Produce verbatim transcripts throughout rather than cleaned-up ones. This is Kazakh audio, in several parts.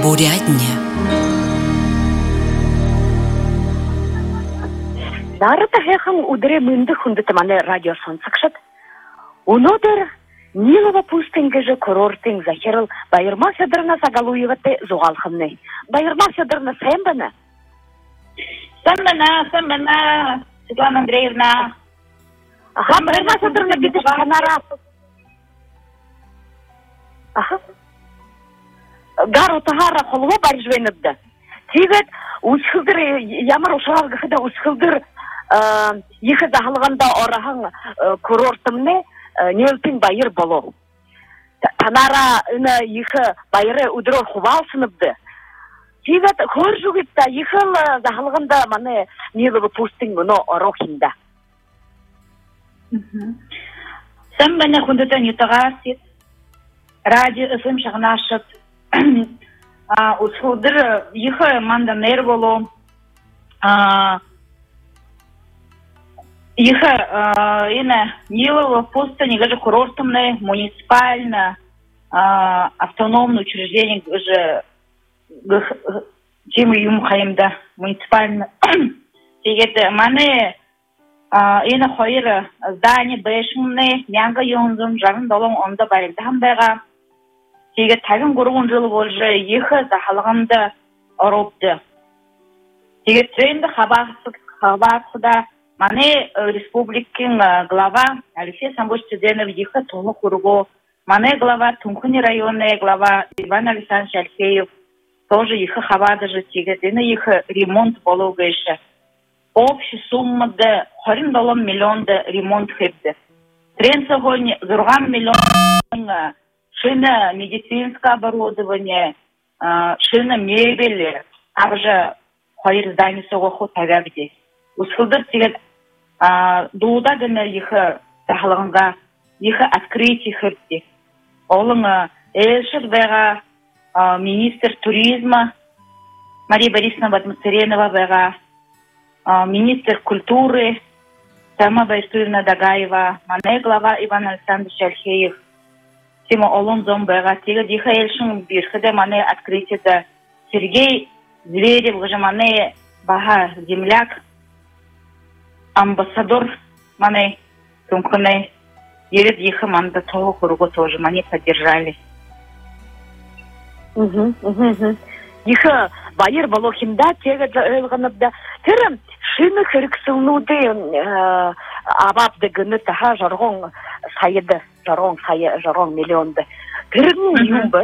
Бурятня. Нарата хэхэн өдрэ мөндөх хүндэт манай радио сонсогчид өнөөдөр Нилова пустынгажы курортын захирал Баярма Федоровна Загалуеваты зугалхымны. Баярма Федоровна сайн байна? Сайн байна, сайн байна, Светлана Андреевна. Ага, Баярма Федоровна бидеш канара. Ага. Гару тахара холво баржвенэдді. Тэгээд үсхілдір, ямар ұшағығыда үсхілдір ехі захылғанда орахан курортымны нелпин байыр болу. Танара ехі байыры үдірі хувалсыныпды. Тэгээд хөр жүгітті ехіл захылғанда маны нелігі пустың мұны орохинда. Сәм бәні хүндіді нетіғасет. Радио эфэм шағынашып. Усхылдыр ехі манданер болу. Ехі Нилова пустыни гажы курортымны, муниципально, автономный учреждение гажы чем юм хайымда, муниципально. Тегет маны ені хойыры здание бэшімны, мянга йонзым, жағын долың онда баректі хамдайға. Тегет тагын көргін жылы болжы ехі захалғанды оропды. Тегет тренді хабақсыда маны республикин глава Алексей Самбоч Цеденов ехі толы кургу. Маны глава Тунхыни районный глава Иван Александрович Алексеев тоже ехі хабады же тегет. Ені ехі ремонт болу гэші. Общий суммады қырық доллар миллионды ремонт хэбді. Трен сағын зұрған миллион шина медицинское оборудование, шина мебель, также қойыр здание соғықу тәгәбді. Усқылдыр тегет дууда гына ехі тахылығынға, ехі открытие хырды. Олың Эльшір бәға, министр туризма Мария Борисовна Батмацаренова бәға, министр культуры Тама Байстуевна Дагаева, мане глава Иван Александрович Альхеев, Тема Олон Зомбега, Тига Диха Эльшин Бирхеде мане открытие Сергей Зверев, уже мане Бага земляк, амбассадор мане Тумкане, Еред Диха манда того кругу тоже мане поддержали. Угу, угу. Диха Байыр Волохинда, Тега Элганабда, Терем, Шины Херксилнуды, Абабды Гыны Таха Жаргон Сайыды. Жарон, сайы, жарон миллионды. Кірінің юмбы?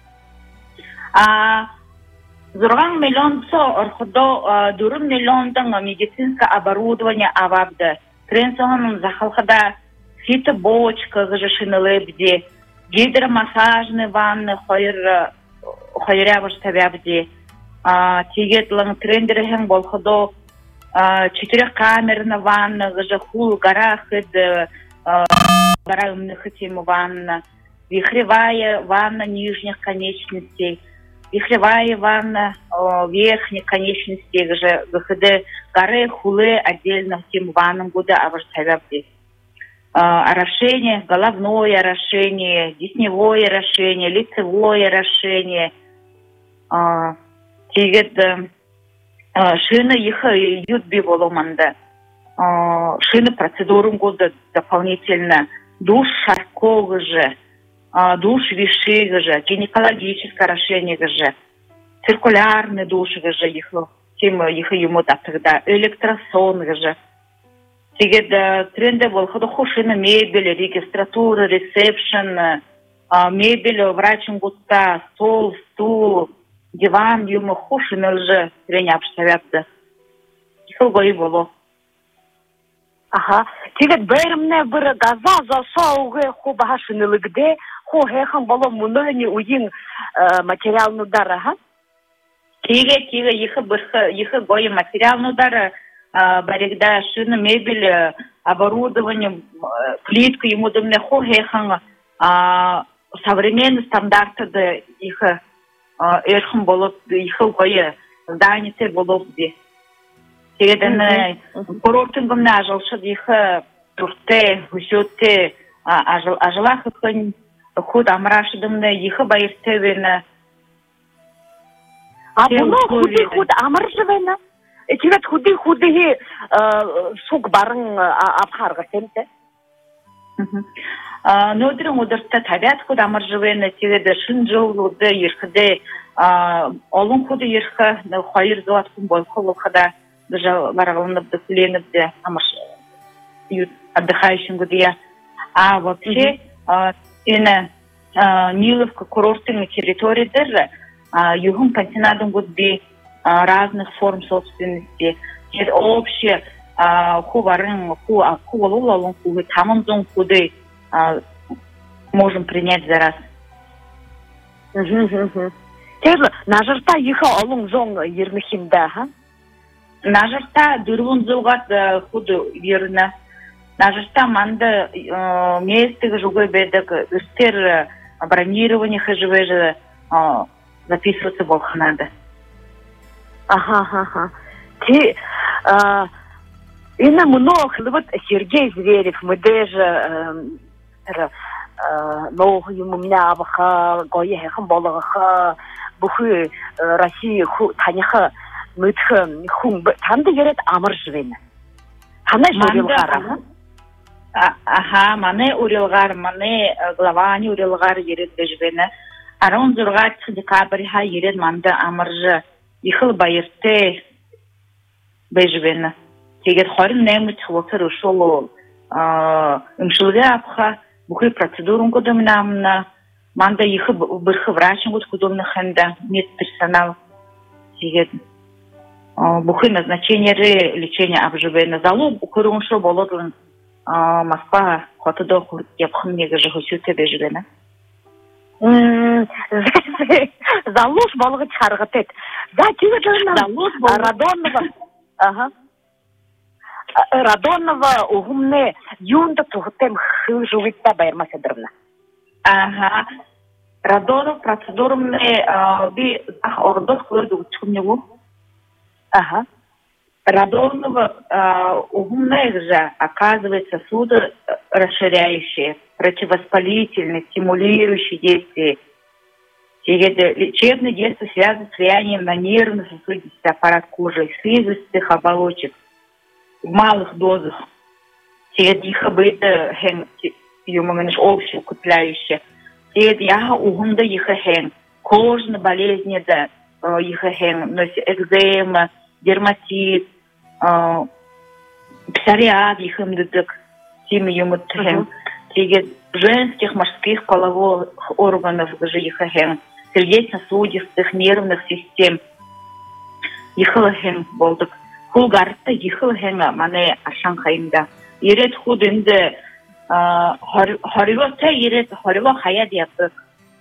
Зұрған миллион со, орхудо дурым миллиондың медицинское оборудование авабды. Трен соғының захалқыда фитобочка ғыжышынылы бде, гидромассажный ванны қойырябыш табябде. Тегетлің трендеріхен болхудо четырех камерны ванны ғыжы хул гарахыды, Гора умных тему ванна, вихревая ванна нижних конечностей, вихревая ванна верхних конечностей, же выходы горы, хулы отдельно тем ваннам года обращаются. Орошение, головное орошение, десневое орошение, лицевое орошение. Тегет шины их ютби воломанда. Шины процедурам года дополнительно душ шарковый же, душ виши же, гинекологическое орошение же, циркулярный душ же, их тем их ему так тогда электросон же. Тегет тренды был ходоху шины мебель, регистратура, ресепшн, мебель врачем густа, стол, стул, диван, ему хушины же треня обставятся. Их бои было. Ага, тегет бәрімне бір газа засауғы хо бағашынылығде, хо хэхан болу мұны уйын материалнудары, ха? Теге, теге, ехі бойы материалнудары, барегда шины, мебель, оборудование, плитка, ему дымне хо хэхан современный стандарты ехі эрхым болу, ехі бойы зданицы болу бде. Тегеден курортын гымны ажылшы дейхі турте, хүсетте, ажылақ үкін, худ амрашыдымны, ехі байыртевені, А буно худи худ амар живена. Эчигат худи худи суг баран апхарга темте. Нөдрің удыртта табиат худ амар живена. Тегеді шын жылуды ерхіде олың худы ерхі хайыр зуат күн бойқы лұқыда барағылынып дұқыленіп де амар отдыхающим гудия. А вообще, ина Ниловка курортные территории даже, югом пансионатом гудби разных форм собственности. Это общее хуварын, ху акулалалун ху тамамзон худы можем принять за раз. Теперь нажарта иха алун зон ермихимда, ха? Нажарта дурвун зугат худу верно. Нажарта манда месте жугой бедок истер бронирование хаживеже записываться болха надо. Ага, ага. Ти ина много вот Сергей Зверев, мы даже но ему меня абха гое хам болага буху Россия ху таниха мытха хум тамда ерет амар живена. Хана журилгара. Ага, мане урилгар, мане главани урилгар ерет живена. Арон зургат декабрь ха ерет манда амаржа ихыл байырте бежвена. Тегет хорин немыч хвотер ушоло имшилга апха бухи процедурун кодомнамна манда ихы бырхы врачын год кодомна ханда медперсонал тегет бухи назначение ре лечения обживена залу укырун шо болодлын Москва хотодо япхын неге жохусюте бежвена. Залуш балығы чарғытет. Да, тегі жалынан Радонова. Ага. Радонова угумне юнда тухтем хыжувитта байырмасыдырна. Ага. Радонов процедурумне би ордос көрді учкунневу. Ага. Радонова угумне же оказывается судорасширяющие, противовоспалительные, стимулирующие действия. Лечебные действия связаны с влиянием на нервно-сосудистый аппарат кожи, слизистых оболочек в малых дозах. Их обыда юмоменш общеукрепляющие. Я угумда их хен, кожные болезни да их хен, экзема, дерматит, псориаз их имдыдык, тем юмот хен. Женских, мужских половых органов же их хен. Сердечно-сосудистых нервных систем. Ихлахен болдык. Хулгарта ихлахена мане ашанхайнда. Ирет худинде харивота ирет хариво хаят яптык.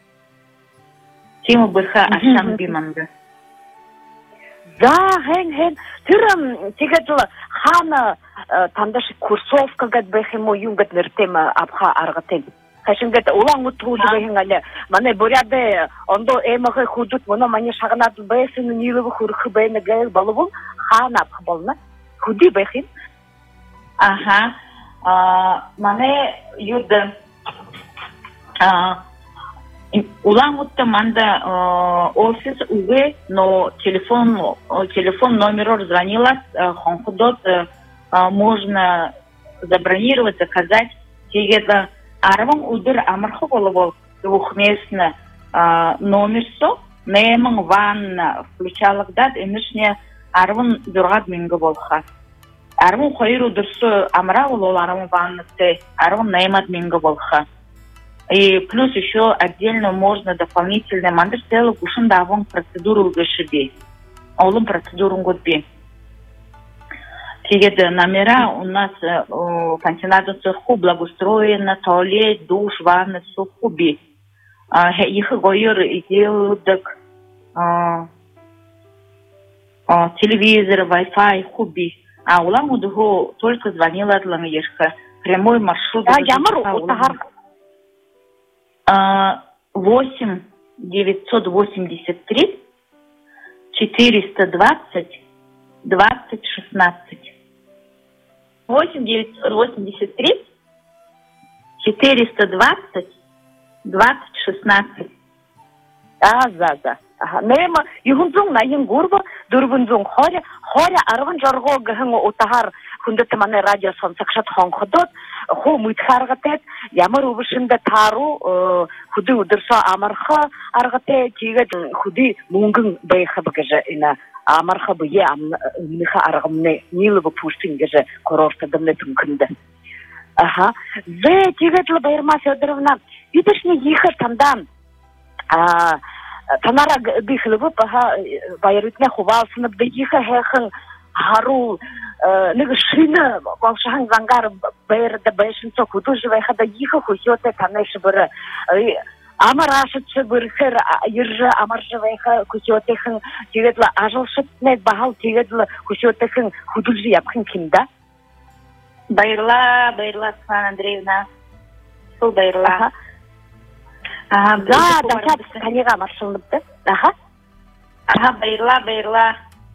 Тему бырха ашан биманды. Да, хен хен. Тирам тигетл хана тандаши курсовка гад бехемо юнгат вертема абха аргатем. Хашингет улан утруж бехенгале. Мане боряде ондо эмахе худут моно мане шагнат бесин нилу хурх бен гел балвул хана абхболна. Худи бехин. Ага. А мане юд а улан утта манда офис уве, но телефон телефон номер звонила хонходот можно забронировать, заказать. Тегеда арван удыр амархо боловол двухместно номер со неман ванна включалок дат инышне арван дургад минго болха. Арван хойр удырсо амра болол арван ванна те арван немат минго болха. И плюс еще отдельно можно дополнительно мандыр целый кушин давон процедуру гашиби. Олым процедуру годби. Тегеда номера у нас пансионату цеху благоустроено, туалет, душ, ванна, все хуби. Их гойер и делают телевизор, Wi-Fi, хуби. А улам удугу только звонила от Ламиешка. Прямой маршрут. Да, я мару, утагар. восемь девятьсот восемьдесят три четыреста двадцать двадцать шестнадцать. восемь девятьсот восемьдесят три четыреста двадцать двадцать шестнадцать. А, да, да. Нема юхунзун наин гурба дурбунзун хоря хоря арган жарго гхэн утахар хүндэт манай радио сонсогчд хонходод хуу мытхаргатет ямар өвшөндө тару хүди өдөрсө амарха аргате тийгээд хүди мөнгөн байхаб гэж ина амарха бие амныха аргамны нилбо пустин гэж курортодомны түнкөндө аха зэ тийгээд л Баярма Федоровна идешни ихэ тандан а танара бихлебо паха Баярытне хувалсыны бихэ хэхэн хару нэг шина волшан зангар бэрдэ бэшинцо художевая хада ихэ хусёте танэш бэр амарашыч бэрхэр иржэ амаржевая хусётэхэн тэгээд ажылшытне бахал тэгээд хусётэхэн художи япхэн кинда Баярла Баярла Светлана Андреевна сол Баярла ага да да канига маршрутты ага ага Баярла Баярла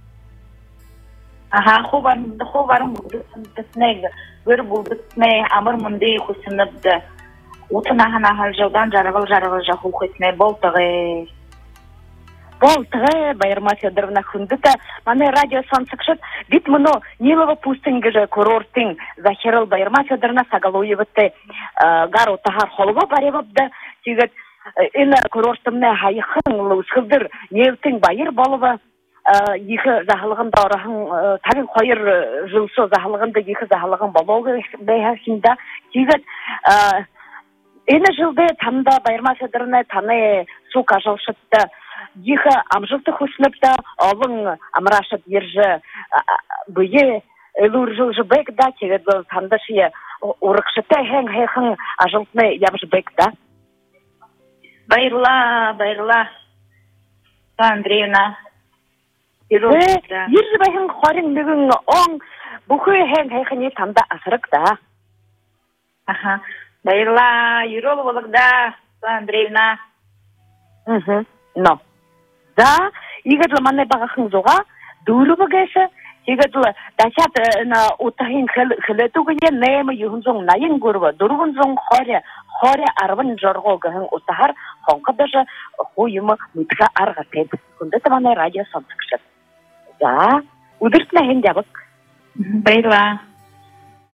ага хубан хубарым бүлдеснег бер бүлдесне амар мындай хусыныбды утынахана халжаудан жаргыл жаргыл жаху хусне болтыгы болтыгы Баярма Федоровна хүндүтэ манай радио сонсогчд бит муну нилова пустингеже курортин захирал Баярма Федоровна Сагалуевте гару тахар холго баребапды тийгээд энэ курортымны хайхын лусхылдыр нефтин байыр болова ихе захалганда орахын тагын хоёр жылсо захалганда ихе захалган болоого бэхасинда тийгээд энэ жылдэ танда Баярма Федоровна таны су кажалшытты ихе амжылты хусныпта олон амрашыт ерже бие элур жылжы бэкда тийгээд тандашия урыкшыта хэн хэхэн ажылтны ябыш бэкда Баярла Баярла Андреевна Ерже байхын хорин нэгэн он бүхэ хэн хайхны танда асрагда. Аха. Баярла юрол болгда Андреевна. Мм. Но. Да, игэдл манай багахан зуга дөрөвгээс игэдл дашат на утахын хөлөтүгэн нэм юхунзон наян гурва дөрвөнзон хоря хоря арван жорго гэн утахар хонкодож хуйм митга аргатет. Хүндэт манай радио сонсогчд. За, өдөртнө хэн явах. Баярлалаа.